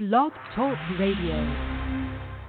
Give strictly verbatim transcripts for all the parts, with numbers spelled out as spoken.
Blog Talk Radio.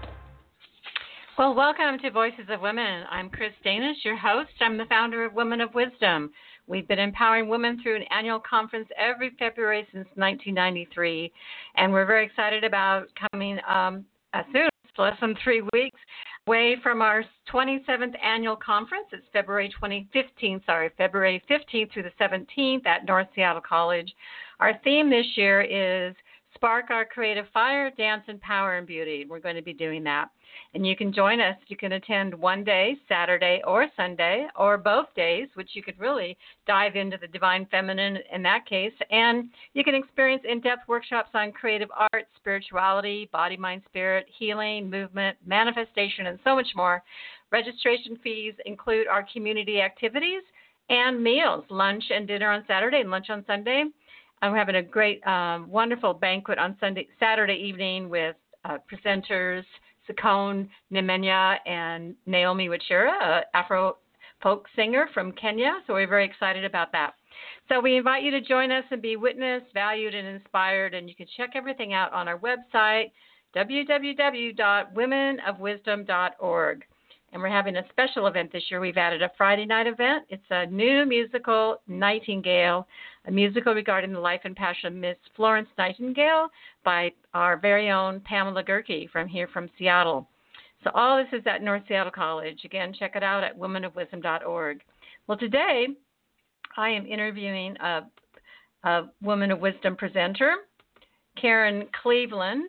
Well, welcome to Voices of Women. I'm Chris Danish, your host. I'm the founder of Women of Wisdom. We've been empowering women through an annual conference every February since nineteen ninety-three, and we're very excited about coming um, as soon as less than three weeks away from our twenty-seventh annual conference. It's February fifteenth, sorry, February fifteenth through the seventeenth at North Seattle College. Our theme this year is Spark Our Creative Fire, Dance in Power and Beauty. We're going to be doing that. And you can join us. You can attend one day, Saturday or Sunday, or both days, which you could really dive into the divine feminine in that case. And you can experience in-depth workshops on creative art, spirituality, body, mind, spirit, healing, movement, manifestation, and so much more. Registration fees include our community activities and meals, lunch and dinner on Saturday and lunch on Sunday. And we're having a great, um, wonderful banquet on Sunday, Saturday evening with uh, presenters, Sakone Nemenya and Naomi Wachira, an Afro folk singer from Kenya. So we're very excited about that. So we invite you to join us and be witnessed, valued, and inspired. And you can check everything out on our website, w w w dot women of wisdom dot org. And we're having a special event this year. We've added a Friday night event. It's a new musical, Nightingale, a musical regarding the life and passion of Miss Florence Nightingale by our very own Pamela Gerke from here from Seattle. So all this is at North Seattle College. Again, check it out at women of wisdom dot org. Well, today I am interviewing a, a Woman of Wisdom presenter, Karen Cleveland.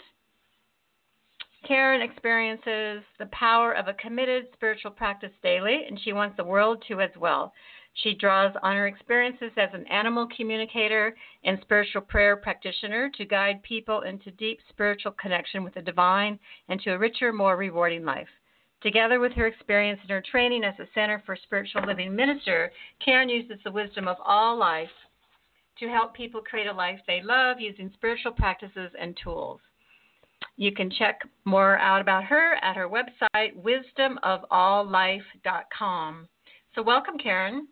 Karen experiences the power of a committed spiritual practice daily, and she wants the world to as well. She draws on her experiences as an animal communicator and spiritual prayer practitioner to guide people into deep spiritual connection with the divine and to a richer, more rewarding life. Together with her experience and her training as a Center for Spiritual Living minister, Karen uses the wisdom of all life to help people create a life they love using spiritual practices and tools. You can check more out about her at her website, wisdom of all life dot com. So welcome, Karen.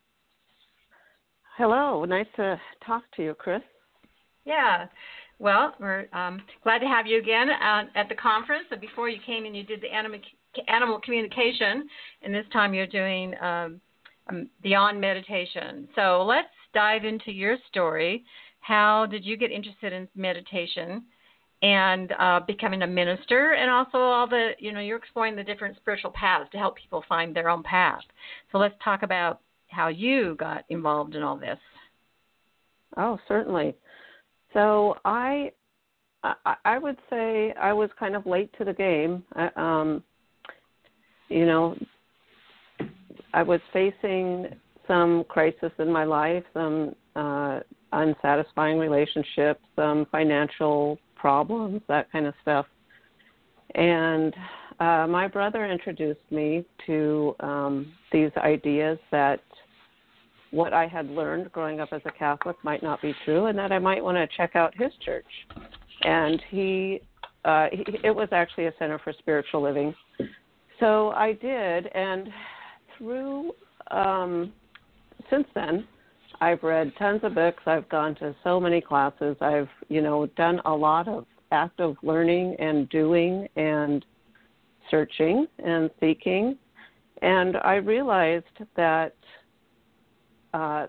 Hello. Nice to talk to you, Chris. Yeah. Well, we're um, glad to have you again uh, at the conference. So before you came in, you did the animal, animal communication, and this time you're doing um, um, beyond meditation. So let's dive into your story. How did you get interested in meditation and uh, becoming a minister, and also all the, you know, you're exploring the different spiritual paths to help people find their own path. So let's talk about how you got involved in all this. Oh, certainly. So I, I, I would say I was kind of late to the game. I, um, you know, I was facing some crisis in my life, some uh, unsatisfying relationships, some financial problems, that kind of stuff. And uh, my brother introduced me to um, these ideas that what I had learned growing up as a Catholic might not be true, and that I might want to check out his church. And he, uh, he, it was actually a Center for Spiritual Living. So I did, and through, um, since then, I've read tons of books. I've gone to so many classes. I've, you know, done a lot of active learning and doing and searching and seeking. And I realized that uh,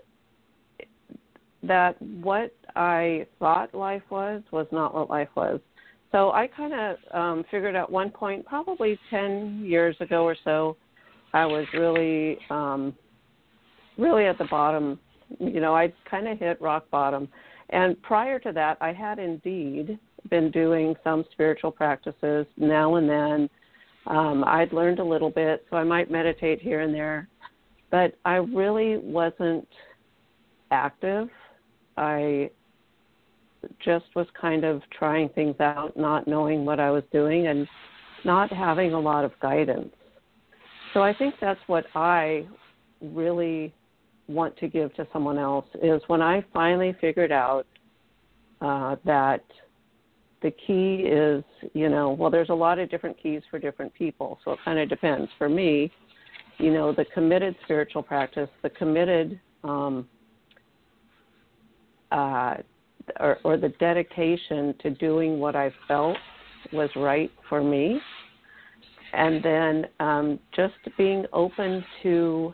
that what I thought life was was not what life was. So I kind of um, figured at one point, probably ten years ago or so, I was really um, really at the bottom. You know, I'd kind of hit rock bottom. And prior to that, I had indeed been doing some spiritual practices now and then. Um, I'd learned a little bit, so I might meditate here and there. But I really wasn't active. I just was kind of trying things out, not knowing what I was doing and not having a lot of guidance. So I think that's what I really want to give to someone else, is when I finally figured out uh, that the key is, you know, well, there's a lot of different keys for different people, so it kind of depends. For me, you know, the committed spiritual practice, the committed um, uh, or, or the dedication to doing what I felt was right for me. And then um, just being open to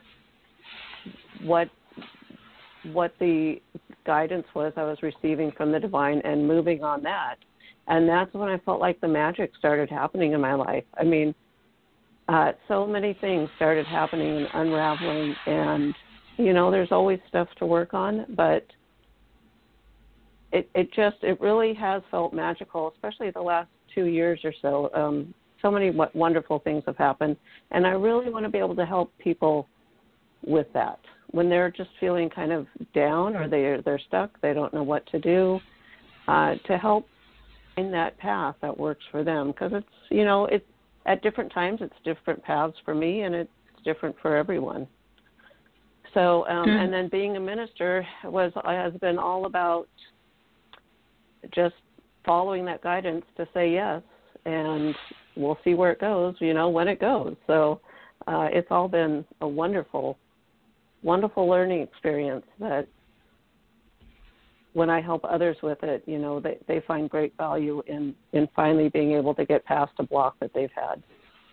what what the guidance was I was receiving from the divine and moving on that. And that's when I felt like the magic started happening in my life. I mean, uh, so many things started happening and unraveling, and, you know, there's always stuff to work on, but it, it just, it really has felt magical, especially the last two years or so. Um, so many w- wonderful things have happened, and I really want to be able to help people with that. When they're just feeling kind of down or they're, they're stuck, they don't know what to do, uh, to help in that path that works for them. Because it's, you know, it's at different times, it's different paths for me, and it's different for everyone. So, um, mm. and then being a minister was has been all about just following that guidance to say yes, and we'll see where it goes, you know, when it goes. So uh, it's all been a wonderful wonderful learning experience that when I help others with it, you know, they, they find great value in, in finally being able to get past a block that they've had.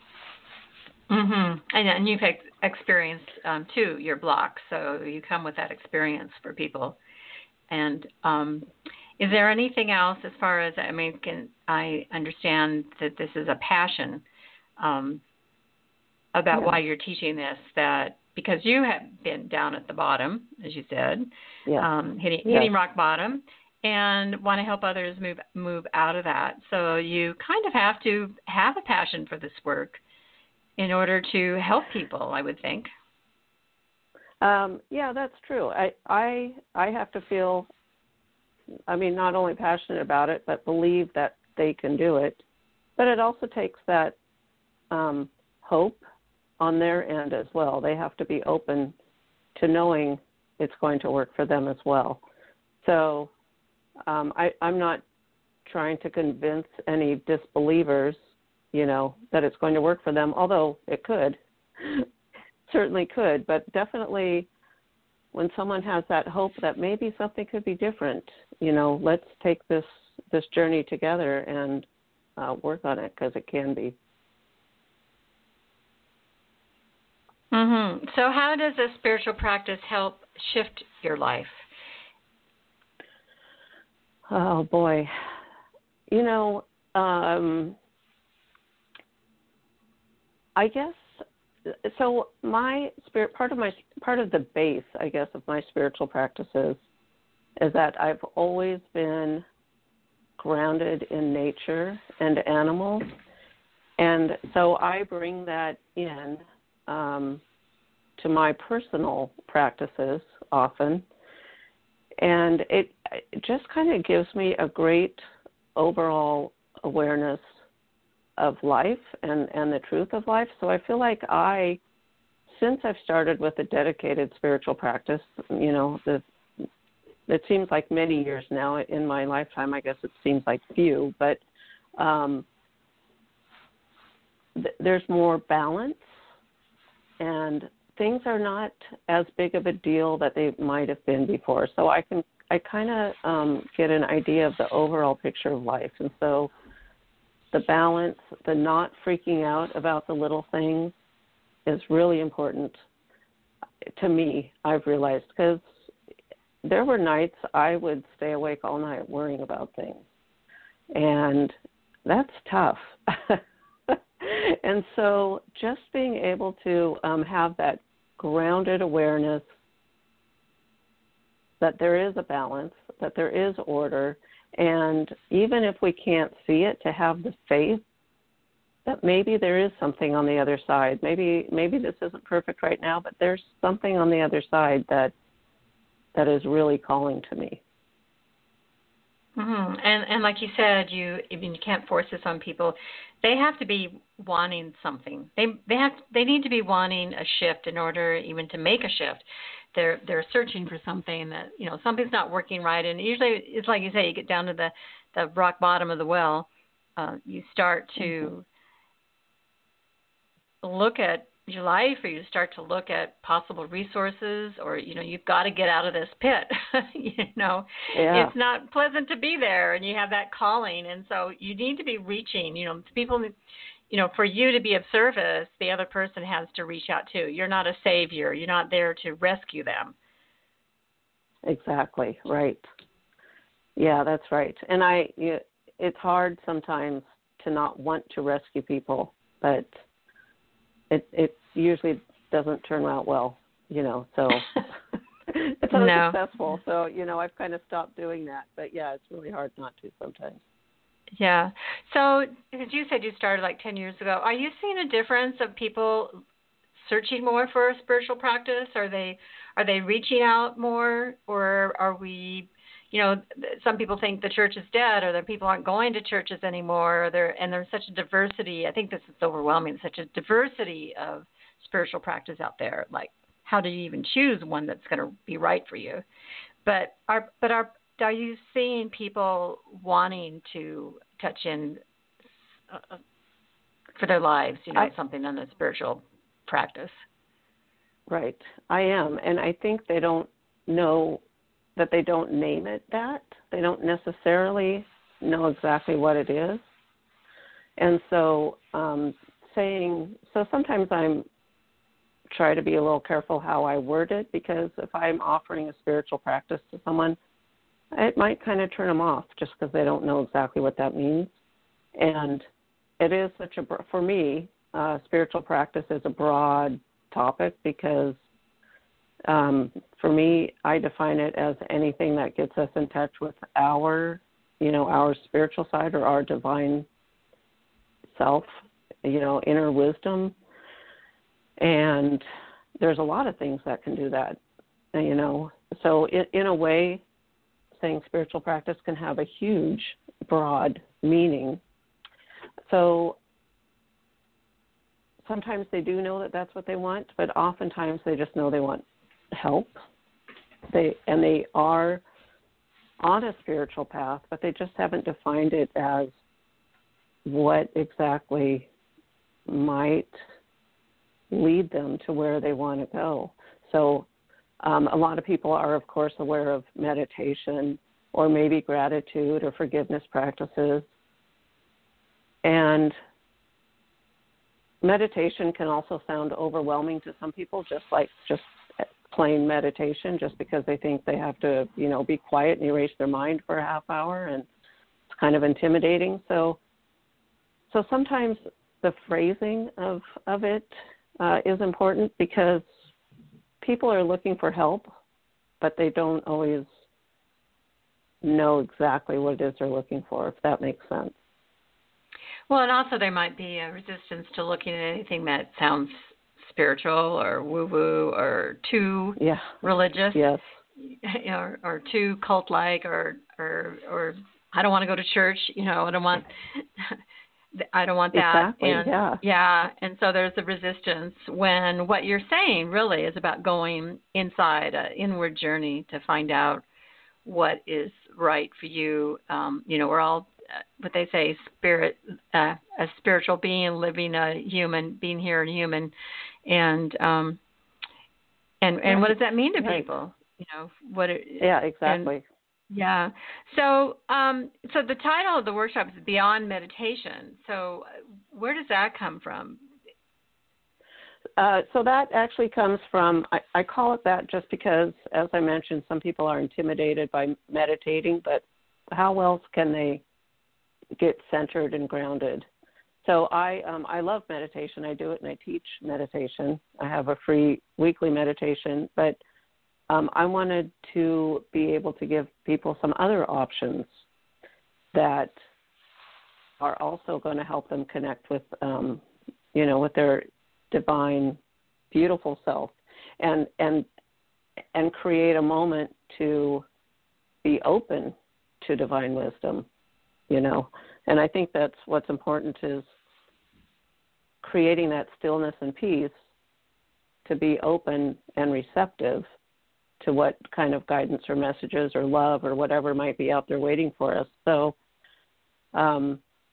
Mm-hmm. And, and you've ex- experienced, um, too, your block, so you come with that experience for people. And um, is there anything else as far as, I mean, can I understand that this is a passion um, about yeah. why you're teaching this, that because you have been down at the bottom, as you said, yeah. um, hitting, yeah. hitting rock bottom, and want to help others move move out of that. So you kind of have to have a passion for this work in order to help people, I would think. Um, yeah, that's true. I, I I have to feel, I mean, not only passionate about it, but believe that they can do it. But it also takes that um, hope on their end as well. They have to be open to knowing it's going to work for them as well. So um, I, I'm not trying to convince any disbelievers, you know, that it's going to work for them, although it could, certainly could, but definitely when someone has that hope that maybe something could be different, you know, let's take this, this journey together and uh, work on it, because it can be. Mm-hmm. So how does a spiritual practice help shift your life? Oh, boy. You know, um, I guess, so my spirit, part of my, part of the base, I guess, of my spiritual practices is that I've always been grounded in nature and animals. And so I bring that in Um, to my personal practices often, and it, it just kind of gives me a great overall awareness of life and, and the truth of life. So I feel like I, since I've started with a dedicated spiritual practice, you know, the, it seems like many years now in my lifetime. I guess it seems like few, but um, th- there's more balance. And things are not as big of a deal that they might have been before. So I can, I kind of um, get an idea of the overall picture of life. And so the balance, the not freaking out about the little things is really important to me, I've realized, because there were nights I would stay awake all night worrying about things. And that's tough. And so just being able to um, have that grounded awareness that there is a balance, that there is order, and even if we can't see it, to have the faith that maybe there is something on the other side. Maybe maybe this isn't perfect right now, but there's something on the other side that that is really calling to me. Mm-hmm. And and like you said, you I mean, you can't force this on people. They have to be wanting something. They they have they need to be wanting a shift in order even to make a shift. They're they're searching for something that, you know, something's not working right. And usually it's like you say, you get down to the, the rock bottom of the well. Uh, you start to mm-hmm. look at your life, or you start to look at possible resources, or, you know, you've got to get out of this pit. you know, yeah. It's not pleasant to be there, and you have that calling. And so you need to be reaching, you know, people, you know, for you to be of service, the other person has to reach out too. You're not a savior. You're not there to rescue them. Exactly. Right. Yeah, that's right. And I, it's hard sometimes to not want to rescue people, but it it usually doesn't turn out well, you know, so it's unsuccessful. No. So, you know, I've kind of stopped doing that. But, yeah, it's really hard not to sometimes. Yeah. So, as you said, you started like ten years ago. Are you seeing a difference of people searching more for a spiritual practice? Are they are they reaching out more, or are we, you know, some people think the church is dead, or that people aren't going to churches anymore, or there and there's such a diversity. I think this is overwhelming, such a diversity of spiritual practice out there. Like, how do you even choose one that's going to be right for you? But are but are are you seeing people wanting to touch in uh, for their lives, you know, I, something in a spiritual practice? Right, I am, and I think they don't know that they don't name it that. They don't necessarily know exactly what it is. And so um, saying, so sometimes I'm try to be a little careful how I word it, because if I'm offering a spiritual practice to someone, it might kind of turn them off just because they don't know exactly what that means. And it is such a, for me, uh, spiritual practice is a broad topic, because Um, for me, I define it as anything that gets us in touch with our, you know, our spiritual side, or our divine self, you know, inner wisdom. And there's a lot of things that can do that, you know. So in, in a way, saying spiritual practice can have a huge, broad meaning. So sometimes they do know that that's what they want, but oftentimes they just know they want help. They and they are on a spiritual path, but they just haven't defined it as what exactly might lead them to where they want to go. So um, a lot of people are, of course, aware of meditation, or maybe gratitude or forgiveness practices. And meditation can also sound overwhelming to some people, just like just plain meditation, just because they think they have to, you know, be quiet and erase their mind for a half hour, and it's kind of intimidating. So, so sometimes the phrasing of of it uh, is important, because people are looking for help, but they don't always know exactly what it is they're looking for, if that makes sense. Well, and also there might be a resistance to looking at anything that sounds spiritual or woo-woo or too yeah. religious, yes, or, or too cult-like, or, or or I don't want to go to church. You know, I don't want I don't want that. Exactly. And, yeah. Yeah. And so there's a resistance when what you're saying really is about going inside, an inward journey to find out what is right for you. Um, you know, we're all, what they say, spirit, uh, a spiritual being living a human, being here and human, and um, and and what does that mean to right. people? You know, what? It, yeah, exactly. And, yeah. So, um, so the title of the workshop is Beyond Meditation. So, where does that come from? Uh, so that actually comes from, I, I call it that just because, as I mentioned, some people are intimidated by meditating, but how else can they get centered and grounded? So I um, I love meditation. I do it and I teach meditation. I have a free weekly meditation, but um, I wanted to be able to give people some other options that are also going to help them connect with, um, you know, with their divine, beautiful self, and and and create a moment to be open to divine wisdom, you know. And I think that's what's important, is creating that stillness and peace to be open and receptive to what kind of guidance or messages or love or whatever might be out there waiting for us. So um,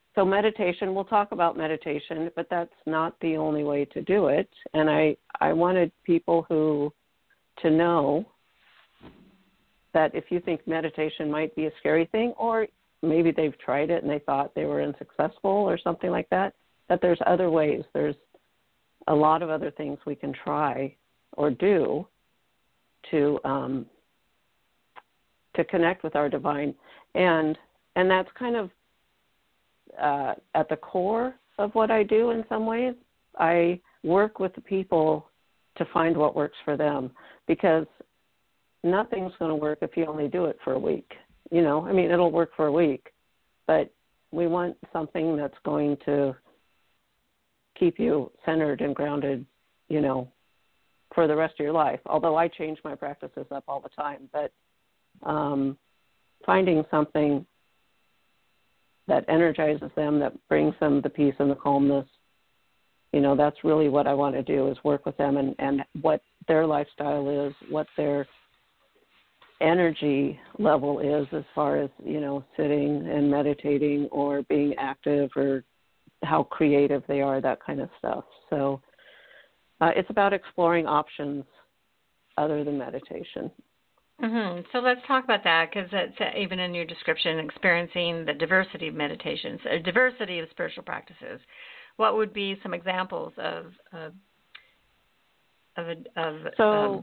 so meditation, we'll talk about meditation, but that's not the only way to do it. And I, I wanted people who to know that if you think meditation might be a scary thing, or maybe they've tried it and they thought they were unsuccessful or something like that, that there's other ways. There's a lot of other things we can try or do to um, to connect with our divine. And and that's kind of uh, at the core of what I do in some ways. I work with the people to find what works for them, because nothing's going to work if you only do it for a week. You know, I mean, it'll work for a week, but we want something that's going to keep you centered and grounded, you know, for the rest of your life. Although I change my practices up all the time, but um, finding something that energizes them, that brings them the peace and the calmness, you know, that's really what I want to do, is work with them and, and what their lifestyle is, what their energy level is as far as, you know, sitting and meditating or being active, or how creative they are, that kind of stuff. So uh, it's about exploring options other than meditation. Mm-hmm. So let's talk about that, because it's uh, even in your description, experiencing the diversity of meditations, a diversity of spiritual practices. What would be some examples of of of, of so um,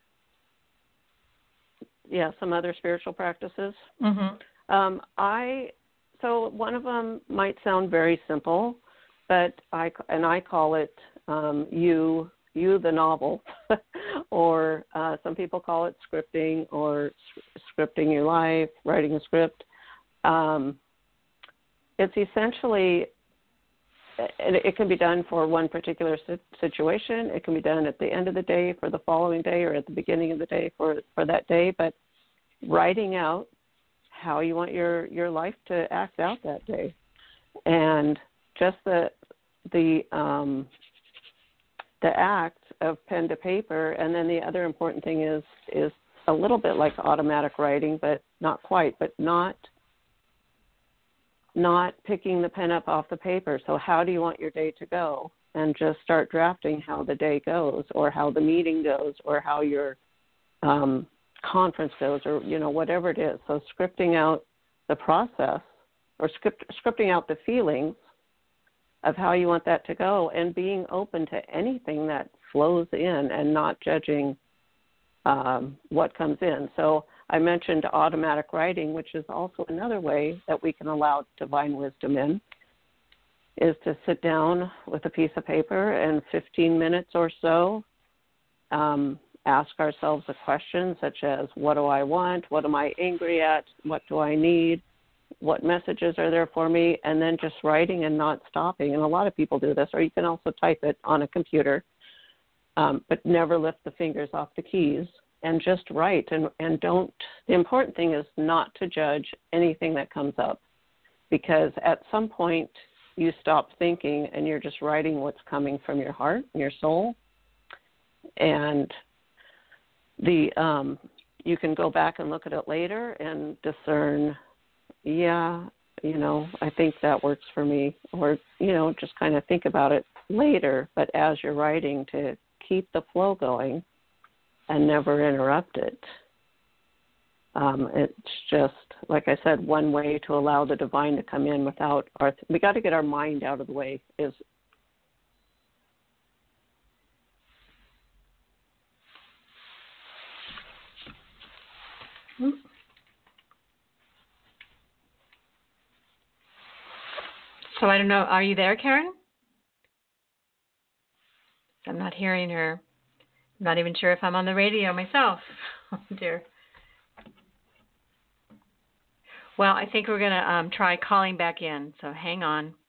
yeah, some other spiritual practices. Mm-hmm. Um, I so one of them might sound very simple, but I and I call it um, you you the novel, or uh, some people call it scripting, or scripting your life, writing a script. Um, it's essentially, it, it can be done for one particular situation. It can be done at the end of the day for the following day, or at the beginning of the day for, for that day. But writing out how you want your, your life to act out that day, and just the the um, the act of pen to paper. And then the other important thing is is a little bit like automatic writing, but not quite, but not not picking the pen up off the paper. So how do you want your day to go? And just start drafting how the day goes, or how the meeting goes, or how your um, conference goes, or, you know, whatever it is. So scripting out the process, or script, scripting out the feelings of how you want that to go, and being open to anything that flows in and not judging um, what comes in. So I mentioned automatic writing, which is also another way that we can allow divine wisdom in, is to sit down with a piece of paper and fifteen minutes or so um, ask ourselves a question such as, what do I want? What am I angry at? What do I need? What messages are there for me? And then just writing and not stopping. And a lot of people do this, or you can also type it on a computer, um, but never lift the fingers off the keys, and just write. And, and don't, the important thing is not to judge anything that comes up, because at some point you stop thinking and you're just writing what's coming from your heart and your soul. And the um, you can go back and look at it later and discern, yeah, you know, I think that works for me, or, you know, just kind of think about it later, but as you're writing, to keep the flow going and never interrupt it. Um, it's just, like I said, one way to allow the divine to come in without our, we got to get our mind out of the way. Is So I don't know. Are you there, Karen? I'm not hearing her. I'm not even sure if I'm on the radio myself. Oh, dear. Well, I think we're going to um, try calling back in, so hang on.